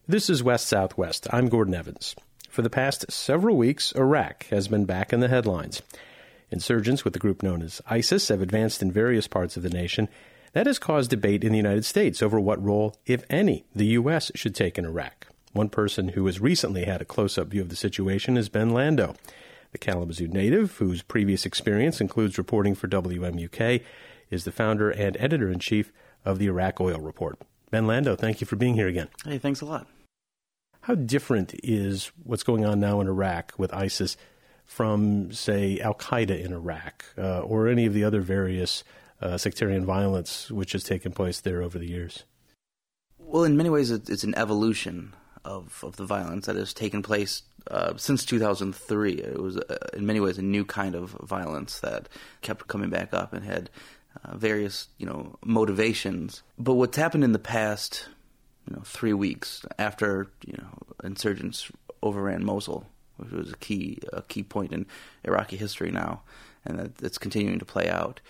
This is West Southwest. I'm Gordon Evans. For the past several weeks, Iraq has been back in the headlines. Insurgents with the group known as ISIS have advanced in various parts of the nation. That has caused debate in the United States over what role, if any, the U.S. should take in Iraq. One person who has recently had a close-up view of the situation is Ben Lando, the Kalamazoo native whose previous experience includes reporting for WMUK, is the founder and editor-in-chief of the Iraq Oil Report. Ben Lando, thank you for being here again. Hey, thanks a lot. How different is what's going on now in Iraq with ISIS from, say, Al-Qaeda in Iraq or any of the other various sectarian violence which has taken place there over the years? Well, in many ways, it's an evolution of the violence that has taken place since 2003. It was, in many ways, a new kind of violence that kept coming back up and had various, motivations. But what's happened in the past, 3 weeks after, insurgents overran Mosul, which was a key point in Iraqi history now, and that's continuing to play out.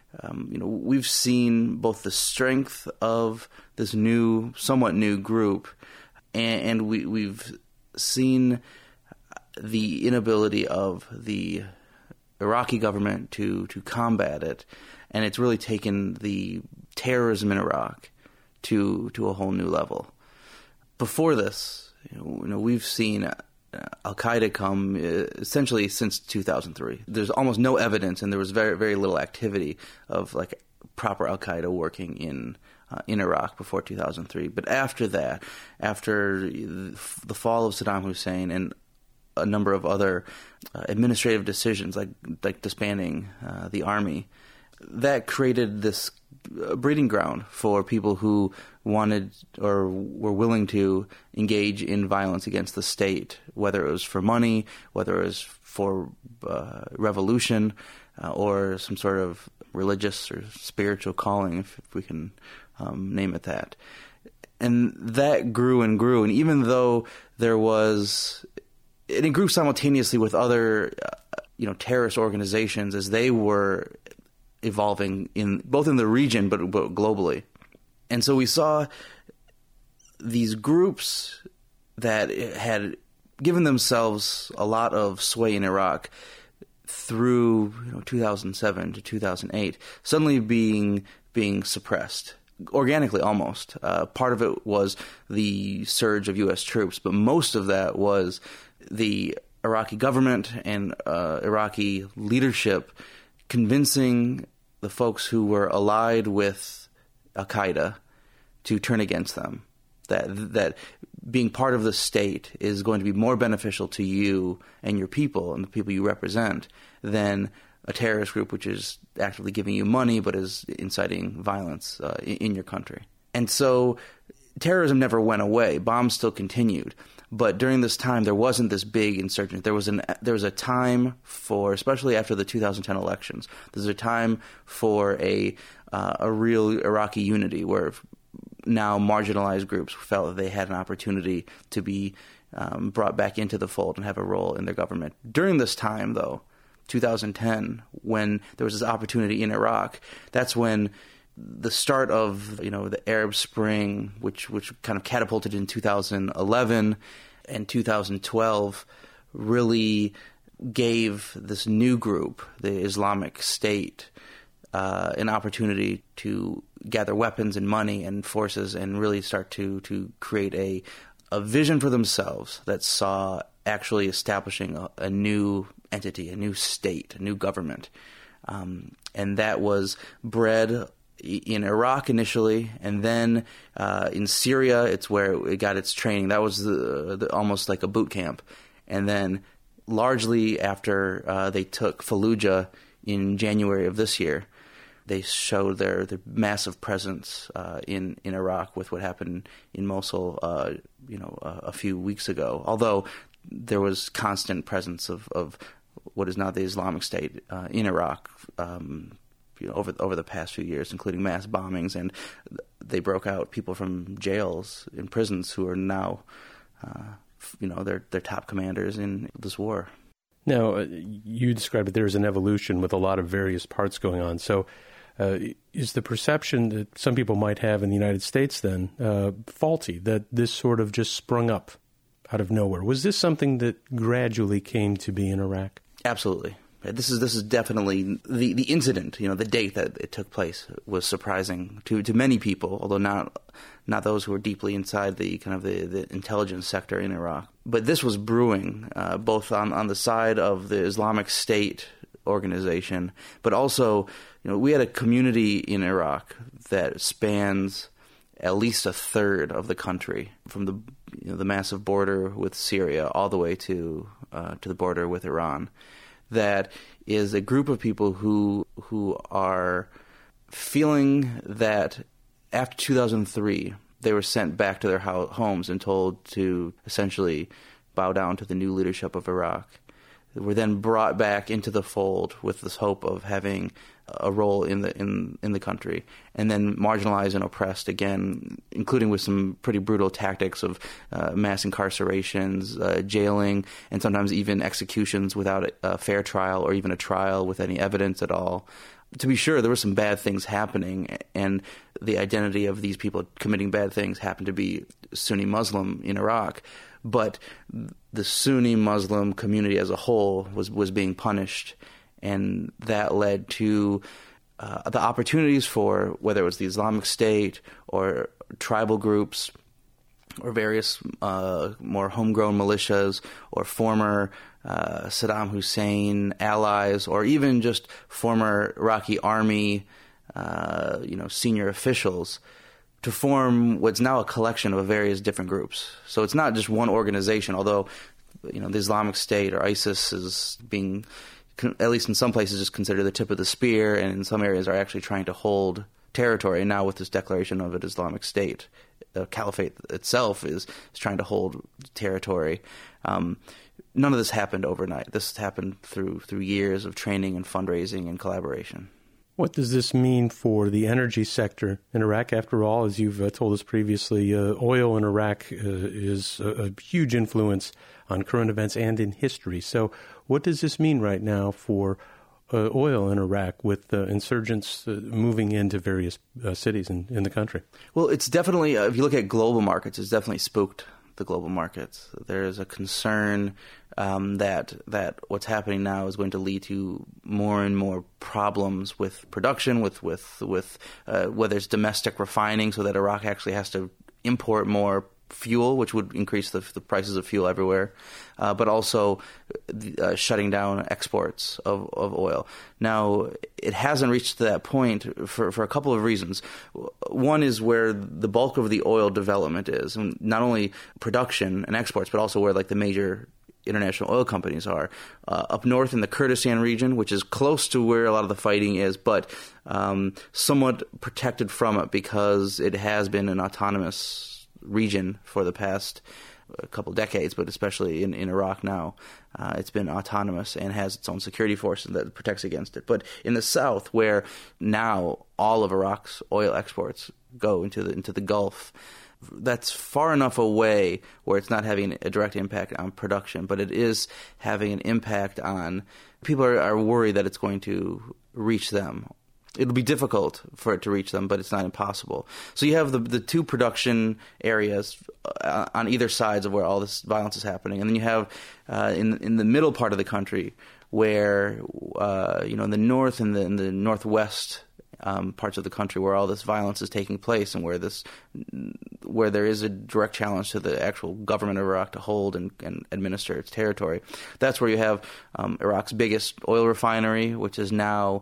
We've seen both the strength of this somewhat new group, and we've seen the inability of the Iraqi government to combat it, and it's really taken the terrorism in Iraq to a whole new level. Before this, we've seen Al-Qaeda come essentially since 2003. There's almost no evidence, and there was very, very little activity of like proper Al-Qaeda working in Iraq before 2003. But after that, after the fall of Saddam Hussein and a number of other administrative decisions like disbanding the army, that created this breeding ground for people who wanted or were willing to engage in violence against the state, whether it was for money, whether it was for revolution, or some sort of religious or spiritual calling, if we can name it that. And that grew and grew, and even though it grew simultaneously with other terrorist organizations as they were evolving both in the region but globally. And so we saw these groups that had given themselves a lot of sway in Iraq through 2007 to 2008 suddenly being suppressed, organically almost. Part of it was the surge of U.S. troops, but most of that was the Iraqi government and Iraqi leadership convincing the folks who were allied with Al-Qaeda to turn against them, that being part of the state is going to be more beneficial to you and your people and the people you represent than a terrorist group which is actively giving you money but is inciting violence in your country. And so terrorism never went away. Bombs still continued. But during this time, there wasn't this big insurgent. There was a time for, especially after the 2010 elections, there's a time for a real Iraqi unity where now marginalized groups felt that they had an opportunity to be brought back into the fold and have a role in their government. During this time, though, 2010, when there was this opportunity in Iraq, that's when the start of the Arab Spring, which kind of catapulted in 2011 and 2012, really gave this new group, the Islamic State, an opportunity to gather weapons and money and forces and really start to create a vision for themselves that saw actually establishing a new entity, a new state, a new government. And that was bred in Iraq initially, and then in Syria, it's where it got its training. That was almost like a boot camp. And then largely after they took Fallujah in January of this year, they showed their massive presence in Iraq with what happened in Mosul, a few weeks ago. Although there was constant presence of what is now the Islamic State in Iraq. Over the past few years, including mass bombings, and they broke out people from jails and prisons who are now, they're top commanders in this war. Now, you described that there's an evolution with a lot of various parts going on. So Is the perception that some people might have in the United States then faulty, that this sort of just sprung up out of nowhere? Was this something that gradually came to be in Iraq? Absolutely. This is definitely the incident. The date that it took place was surprising to many people, although not those who were deeply inside the kind of the intelligence sector in Iraq. But this was brewing, both on the side of the Islamic State organization, but also we had a community in Iraq that spans at least a third of the country, from the massive border with Syria all the way to the border with Iran. That is a group of people who are feeling that after 2003, they were sent back to their homes and told to essentially bow down to the new leadership of Iraq. They were then brought back into the fold with this hope of having a role in the country, and then marginalized and oppressed again, including with some pretty brutal tactics of mass incarcerations, jailing, and sometimes even executions without a fair trial or even a trial with any evidence at all. To be sure, there were some bad things happening, and the identity of these people committing bad things happened to be Sunni Muslim in Iraq, but the Sunni Muslim community as a whole was being punished. And that led to the opportunities for, whether it was the Islamic State or tribal groups or various more homegrown militias or former Saddam Hussein allies, or even just former Iraqi army, senior officials, to form what's now a collection of various different groups. So it's not just one organization, although the Islamic State or ISIS is being, at least in some places, is considered the tip of the spear, and in some areas are actually trying to hold territory. And now with this declaration of an Islamic State, the caliphate itself is trying to hold territory. None of this happened overnight. This happened through years of training and fundraising and collaboration. What does this mean for the energy sector in Iraq? After all, as you've told us previously, oil in Iraq is a huge influence on current events and in history. So what does this mean right now for oil in Iraq with insurgents moving into various cities in the country? Well, it's definitely, if you look at global markets, it's definitely spooked the global markets. There is a concern that what's happening now is going to lead to more and more problems with production, with whether it's domestic refining, so that Iraq actually has to import more fuel, which would increase the prices of fuel everywhere, but also shutting down exports of oil. Now, it hasn't reached to that point for a couple of reasons. One is where the bulk of the oil development is, and not only production and exports, but also where the major international oil companies are. Up north in the Kurdistan region, which is close to where a lot of the fighting is, but somewhat protected from it because it has been an autonomous region for the past couple decades, but especially in Iraq now. It's been autonomous and has its own security forces that protects against it. But in the south, where now all of Iraq's oil exports go into the Gulf, that's far enough away where it's not having a direct impact on production, but it is having an impact on people are worried that it's going to reach them. It'll be difficult for it to reach them, but it's not impossible. So you have the two production areas on either sides of where all this violence is happening, and then you have in the middle part of the country where in the north and in the northwest parts of the country where all this violence is taking place, and where there is a direct challenge to the actual government of Iraq to hold and administer its territory. That's where you have Iraq's biggest oil refinery, which is now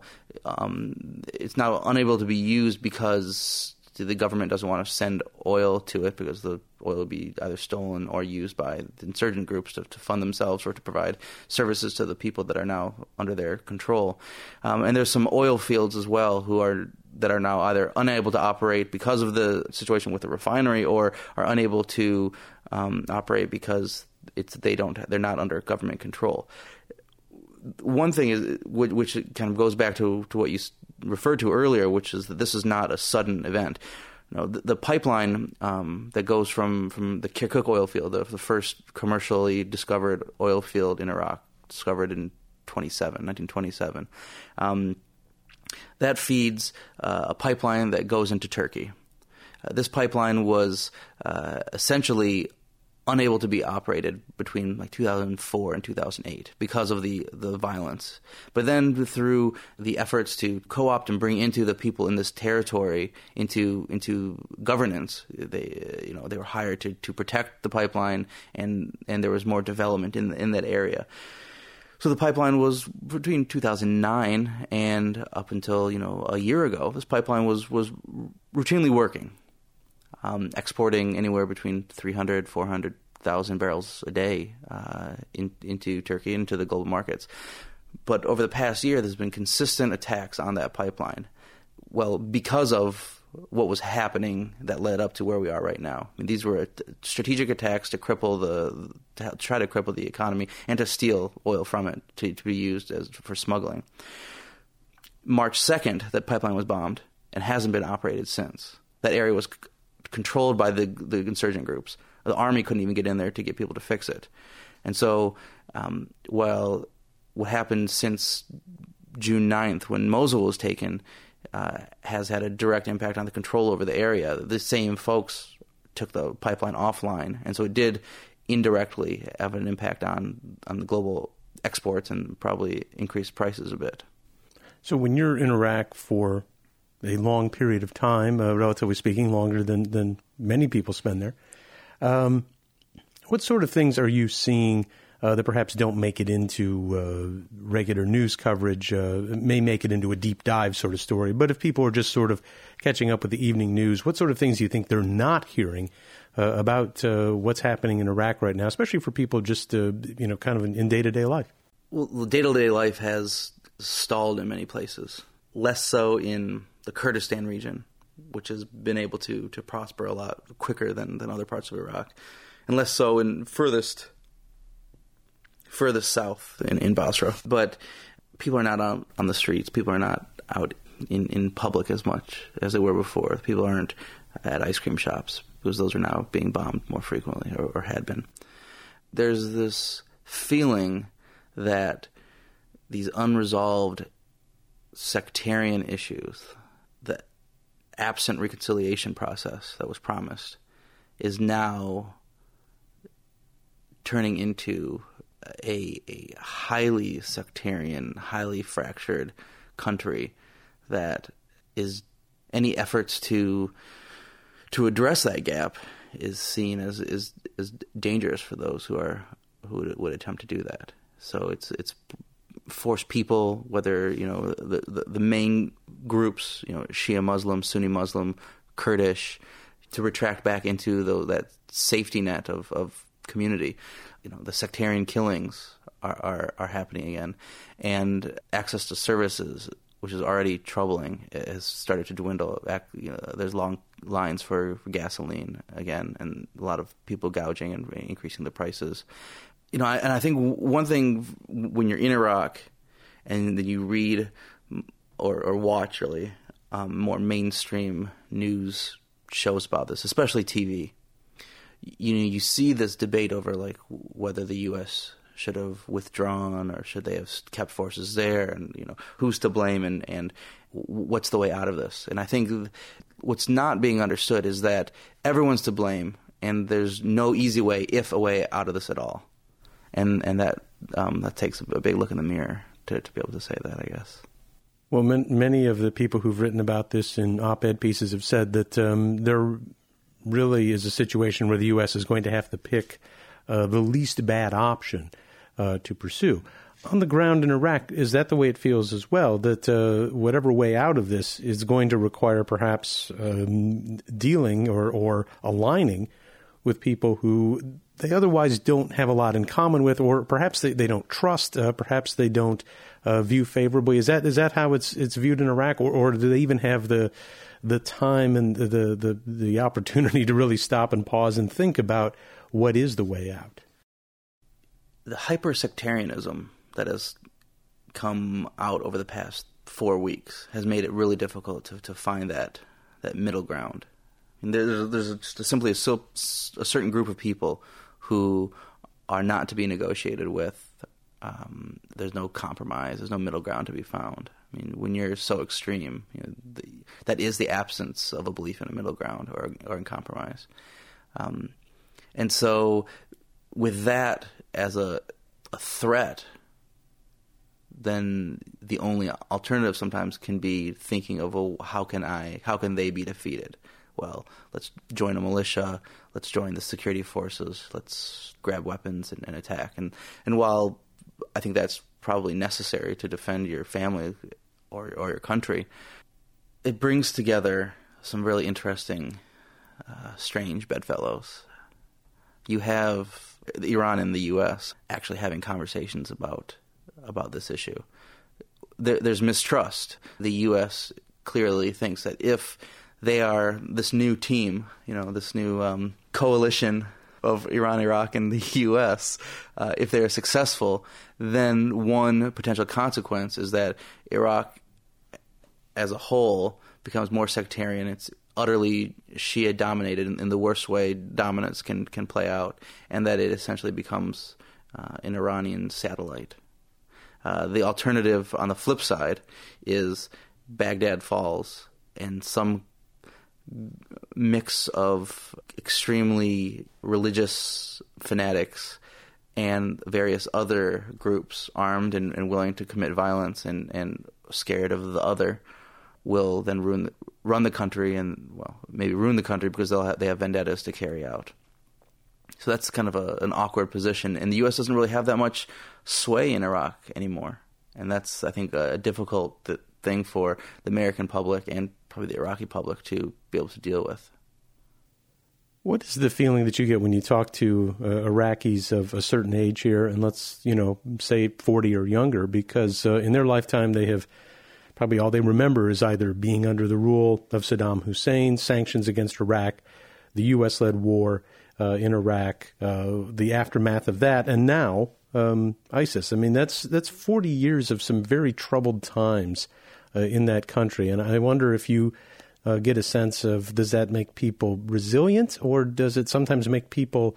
it's now unable to be used because the government doesn't want to send oil to it, because the oil will be either stolen or used by the insurgent groups to fund themselves or to provide services to the people that are now under their control. And there's some oil fields as well that are now either unable to operate because of the situation with the refinery, or are unable to operate because they're not under government control. One thing is, which kind of goes back to what you referred to earlier, which is that this is not a sudden event. The pipeline that goes from the Kirkuk oil field, the first commercially discovered oil field in Iraq, discovered in 1927, that feeds a pipeline that goes into Turkey. This pipeline was essentially unable to be operated between like 2004 and 2008 because of the violence. But then through the efforts to co-opt and bring into the people in this territory into governance, they were hired to protect the pipeline, and there was more development in that area. So the pipeline was between 2009 and up until a year ago. This pipeline was routinely working, exporting anywhere between 300, 400,000 barrels a day into Turkey, into the global markets. But over the past year, there's been consistent attacks on that pipeline. Well, because of what was happening that led up to where we are right now. I mean, these were strategic attacks to try to cripple the economy and to steal oil from it to be used for smuggling. March 2nd, that pipeline was bombed and hasn't been operated since. That area was controlled by the insurgent groups. The army couldn't even get in there to get people to fix it. And so, while what happened since June 9th, when Mosul was taken, has had a direct impact on the control over the area, the same folks took the pipeline offline. And so it did indirectly have an impact on the global exports and probably increased prices a bit. So when you're in Iraq for a long period of time, relatively speaking, longer than many people spend there, what sort of things are you seeing that perhaps don't make it into regular news coverage, may make it into a deep dive sort of story? But if people are just sort of catching up with the evening news, what sort of things do you think they're not hearing about what's happening in Iraq right now, especially for people just, kind of in day-to-day life? Well, day-to-day life has stalled in many places, less so in the Kurdistan region, which has been able to prosper a lot quicker than other parts of Iraq, and less so in furthest south in Basra. But people are not out on the streets. People are not out in public as much as they were before. People aren't at ice cream shops because those are now being bombed more frequently or had been. There's this feeling that these unresolved sectarian issues, the absent reconciliation process that was promised, is now turning into a highly sectarian, highly fractured country that is any efforts to address that gap is seen as dangerous for those who would attempt to do that. So it's forced people, whether the main groups, Shia Muslim, Sunni Muslim, Kurdish, to retract back into that safety net of community. The sectarian killings are happening again, and access to services, which is already troubling, has started to dwindle. There's long lines for gasoline again, and a lot of people gouging and increasing the prices. And I think one thing when you're in Iraq and then you read or watch really more mainstream news shows about this, especially TV. You see this debate over like whether the U.S. should have withdrawn or should they have kept forces there, and who's to blame and what's the way out of this. And I think what's not being understood is that everyone's to blame, and there's no easy way, if a way out of this at all. And that takes a big look in the mirror to be able to say that, I guess. Well, many of the people who've written about this in op-ed pieces have said that there really is a situation where the U.S. is going to have to pick the least bad option to pursue. On the ground in Iraq, is that the way it feels as well, that whatever way out of this is going to require perhaps dealing or aligning with people who they otherwise don't have a lot in common with, or perhaps they don't trust, perhaps they don't view favorably? Is that how it's viewed in Iraq, or do they even have the time and the opportunity to really stop and pause and think about what is the way out? The hyper-sectarianism that has come out over the past 4 weeks has made it really difficult to find that middle ground. And there's simply a certain group of people who are not to be negotiated with. There's no compromise. There's no middle ground to be found. I mean, when you're so extreme, that is the absence of a belief in a middle ground or in compromise. And so with that as a threat, then the only alternative sometimes can be thinking of, well, how can they be defeated? Well, let's join a militia, let's join the security forces, let's grab weapons and attack. And while I think that's probably necessary to defend your family or your country, it brings together some really interesting, strange bedfellows. You have Iran and the U.S. actually having conversations about this issue. There's mistrust. The U.S. clearly thinks that if they are this new team, this new coalition of Iran, Iraq, and the U.S., if they are successful, then one potential consequence is that Iraq as a whole becomes more sectarian. It's utterly Shia-dominated in the worst way dominance can play out, and that it essentially becomes an Iranian satellite. The alternative on the flip side is Baghdad falls, and some mix of extremely religious fanatics and various other groups armed and willing to commit violence and scared of the other will then run the country, and maybe ruin the country because they have vendettas to carry out. So that's kind of an awkward position, and the U.S. doesn't really have that much sway in Iraq anymore, and that's, I think, a difficult thing for the American public and probably the Iraqi public to be able to deal with. What is the feeling that you get when you talk to Iraqis of a certain age here, and let's say 40 or younger, because in their lifetime they have probably all they remember is either being under the rule of Saddam Hussein, sanctions against Iraq, the U.S.-led war in Iraq, the aftermath of that, and now ISIS. I mean, that's 40 years of some very troubled times in that country. And I wonder if you get a sense of, does that make people resilient, or does it sometimes make people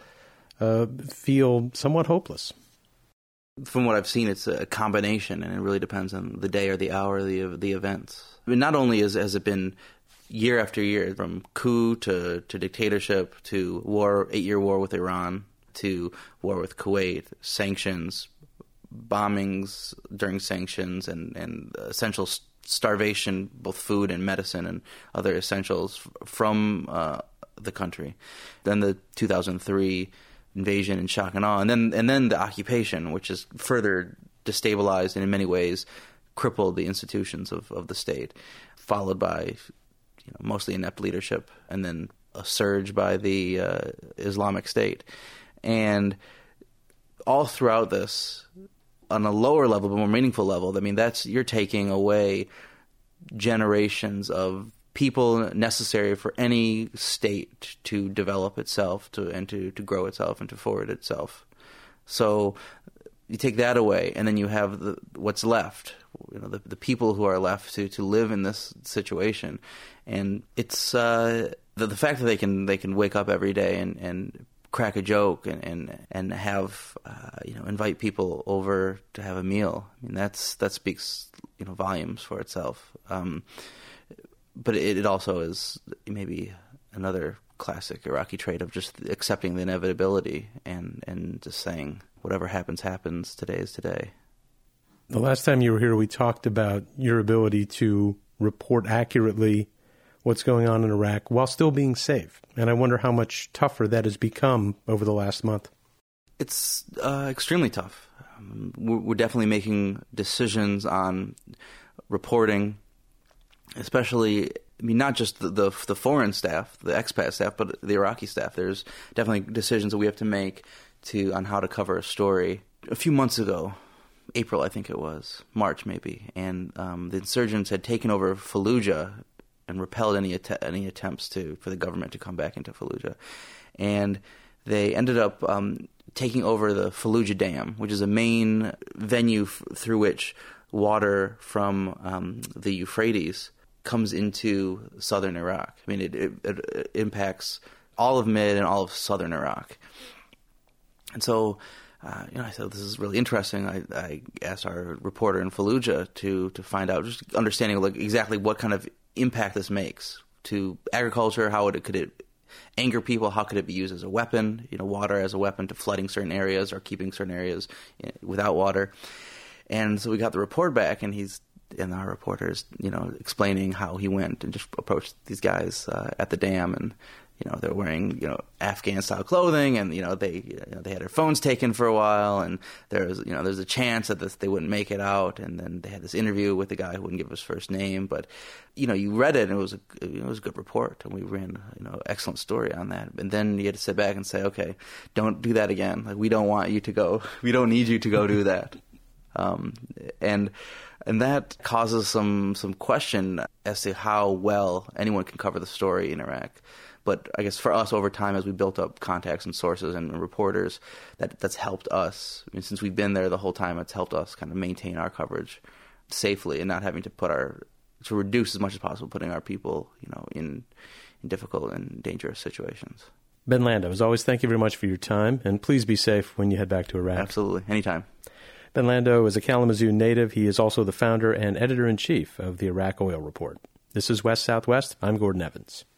feel somewhat hopeless? From what I've seen, it's a combination, and it really depends on the day or the hour of the events. I mean, not only has it been year after year, from coup to dictatorship to war, 8-year war with Iran, to war with Kuwait, sanctions, bombings during sanctions, and essential starvation, both food and medicine and other essentials from the country. Then the 2003 invasion and shock and awe, and then the occupation, which has further destabilized and in many ways crippled the institutions of the state, followed by mostly inept leadership, and then a surge by the Islamic State. And all throughout this, on a lower level, but more meaningful level, I mean, you're taking away generations of people necessary for any state to develop itself, and to grow itself and to forward itself. So you take that away, and then you have what's left, the people who are left to live in this situation. And it's the fact that they can wake up every day and crack a joke and have invite people over to have a meal. I mean, that speaks volumes for itself. But it also is maybe another classic Iraqi trait of just accepting the inevitability and just saying whatever happens, happens. Today is today. The last time you were here, we talked about your ability to report accurately what's going on in Iraq while still being safe. And I wonder how much tougher that has become over the last month. It's extremely tough. We're definitely making decisions on reporting, especially, I mean, not just the foreign staff, the expat staff, but the Iraqi staff. There's definitely decisions that we have to make on how to cover a story. A few months ago, April, I think it was, March maybe, and the insurgents had taken over Fallujah and repelled any attempts for the government to come back into Fallujah. And they ended up taking over the Fallujah Dam, which is a main venue through which water from the Euphrates comes into southern Iraq. I mean, it impacts all of mid and all of southern Iraq. And so I said, this is really interesting. I asked our reporter in Fallujah to find out, just understanding like exactly what kind of impact this makes to agriculture. Could it anger people? How could it be used as a weapon? Water as a weapon to flooding certain areas or keeping certain areas without water. And so we got the report back, and our reporter's, explaining how he went and just approached these guys at the dam, and they're wearing Afghan style clothing, and they had their phones taken for a while, and there's a chance that they wouldn't make it out, and then they had this interview with the guy who wouldn't give his first name, but you read it and it was a good report, and we ran excellent story on that. And then you had to sit back and say, okay, don't do that again. Like, we don't want you to go. We don't need you to go do that. And that causes some question as to how well anyone can cover the story in Iraq. But I guess for us, over time, as we built up contacts and sources and reporters, that's helped us. I mean, since we've been there the whole time, it's helped us kind of maintain our coverage safely and not having to to reduce as much as possible putting our people, in difficult and dangerous situations. Ben Lando, as always, thank you very much for your time, and please be safe when you head back to Iraq. Absolutely, anytime. Ben Lando is a Kalamazoo native. He is also the founder and editor-in-chief of the Iraq Oil Report. This is West Southwest. I'm Gordon Evans.